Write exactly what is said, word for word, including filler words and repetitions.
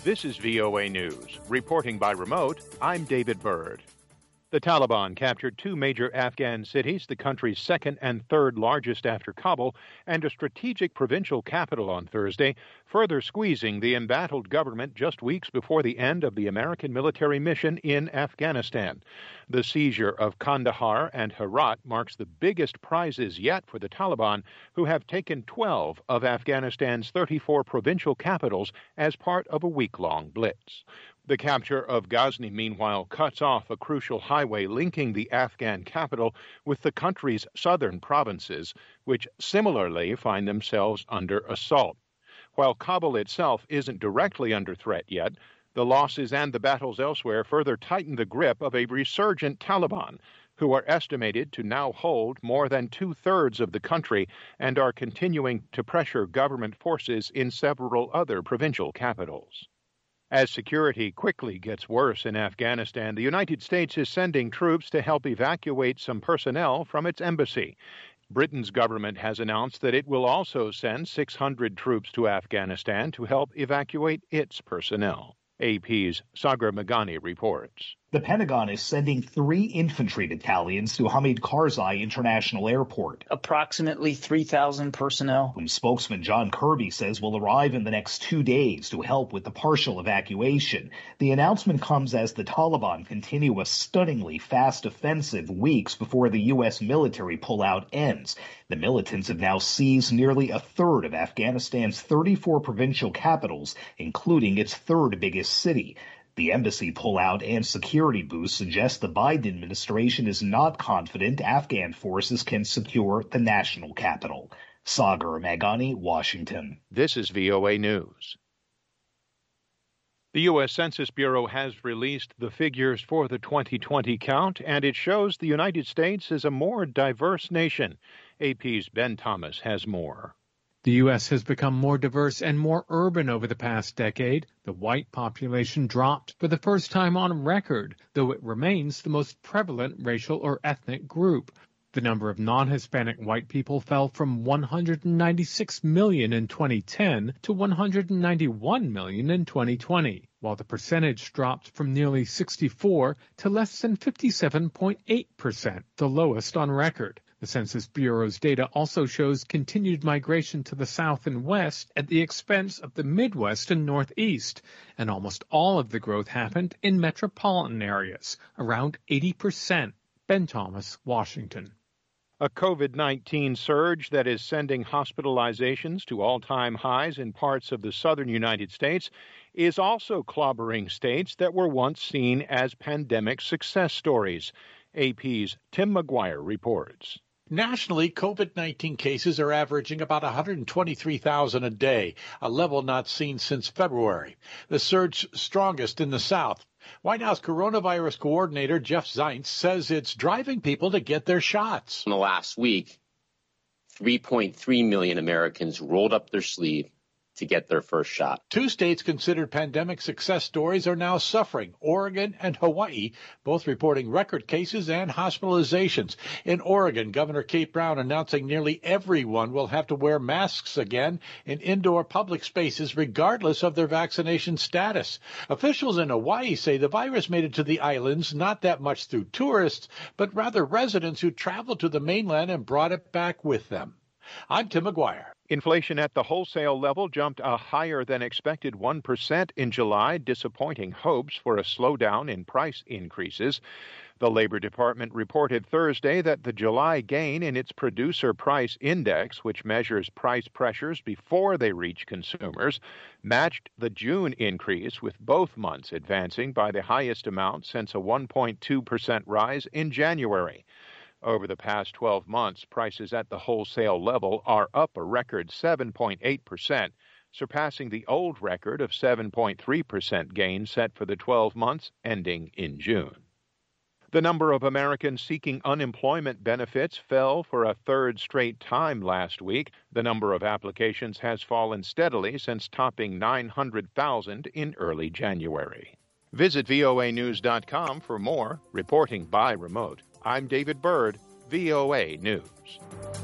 This is V O A News. Reporting by remote, I'm David Byrd. The Taliban captured two major Afghan cities, the country's second and third largest after Kabul, and a strategic provincial capital on Thursday, further squeezing the embattled government just weeks before the end of the American military mission in Afghanistan. The seizure of Kandahar and Herat marks the biggest prizes yet for the Taliban, who have taken twelve of Afghanistan's thirty-four provincial capitals as part of a week-long blitz. The capture of Ghazni, meanwhile, cuts off a crucial highway linking the Afghan capital with the country's southern provinces, which similarly find themselves under assault. While Kabul itself isn't directly under threat yet, the losses and the battles elsewhere further tighten the grip of a resurgent Taliban, who are estimated to now hold more than two-thirds of the country and are continuing to pressure government forces in several other provincial capitals. As security quickly gets worse in Afghanistan, the United States is sending troops to help evacuate some personnel from its embassy. Britain's government has announced that it will also send six hundred troops to Afghanistan to help evacuate its personnel. A P's Sagar Meghani reports. The Pentagon is sending three infantry battalions to Hamid Karzai International Airport. Approximately three thousand personnel. Whom spokesman John Kirby says will arrive in the next two days to help with the partial evacuation. The announcement comes as the Taliban continue a stunningly fast offensive weeks before the U S military pullout ends. The militants have now seized nearly a third of Afghanistan's thirty-four provincial capitals, including its third biggest city. The embassy pullout and security boost suggest the Biden administration is not confident Afghan forces can secure the national capital. Sagar Meghani, Washington. This is V O A News. The U S Census Bureau has released the figures for the twenty twenty count, and it shows the United States is a more diverse nation. A P's Ben Thomas has more. The U S has become more diverse and more urban over the past decade. The white population dropped for the first time on record, though it remains the most prevalent racial or ethnic group. The number of non-Hispanic white people fell from one hundred ninety-six million in twenty ten to one hundred ninety-one million in twenty twenty, while the percentage dropped from nearly sixty-four to less than fifty-seven point eight percent, the lowest on record. The Census Bureau's data also shows continued migration to the South and West at the expense of the Midwest and Northeast, and almost all of the growth happened in metropolitan areas, around eighty percent. Ben Thomas, Washington. A COVID nineteen surge that is sending hospitalizations to all-time highs in parts of the southern United States is also clobbering states that were once seen as pandemic success stories. A P's Tim McGuire reports. Nationally, COVID nineteen cases are averaging about one hundred twenty-three thousand a day, a level not seen since February. The surge strongest in the South. White House coronavirus coordinator Jeff Zients says it's driving people to get their shots. In the last week, three point three million Americans rolled up their sleeve to get their first shot. Two states considered pandemic success stories are now suffering, Oregon and Hawaii, both reporting record cases and hospitalizations. In Oregon, Governor Kate Brown announcing nearly everyone will have to wear masks again in indoor public spaces regardless of their vaccination status. Officials in Hawaii say the virus made it to the islands not that much through tourists, but rather residents who traveled to the mainland and brought it back with them. I'm Tim McGuire. Inflation at the wholesale level jumped a higher than expected one percent in July, disappointing hopes for a slowdown in price increases. The Labor Department reported Thursday that the July gain in its Producer Price Index, which measures price pressures before they reach consumers, matched the June increase, with both months advancing by the highest amount since a one point two percent rise in January. Over the past twelve months, prices at the wholesale level are up a record seven point eight percent, surpassing the old record of seven point three percent gain set for the twelve months ending in June. The number of Americans seeking unemployment benefits fell for a third straight time last week. The number of applications has fallen steadily since topping nine hundred thousand in early January. Visit V O A news dot com for more. Reporting by remote, I'm David Byrd, V O A News.